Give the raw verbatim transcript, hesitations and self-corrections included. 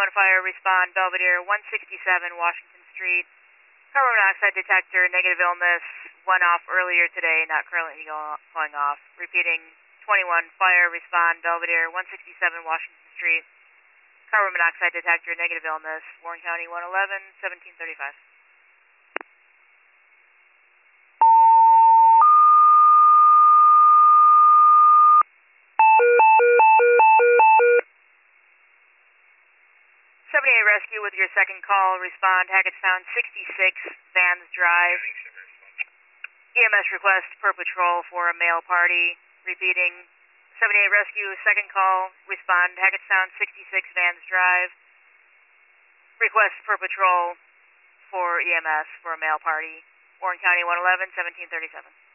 one fire, respond Belvedere, one sixty-seven Washington Street. Carbon monoxide detector, negative illness, went off earlier today, not currently going off. Repeating, twenty-one fire, respond Belvedere, one sixty-seven Washington Street. Carbon monoxide detector, negative illness, Warren County, one eleven, seventeen thirty-five. seventy-eight Rescue with your second call, respond Hackettstown sixty-six Vans Drive. E M S request per patrol for a male party. Repeating, seventy-eight Rescue, second call, respond Hackettstown sixty-six Vans Drive. Request per patrol for E M S for a male party. Warren County, one eleven, seventeen thirty-seven.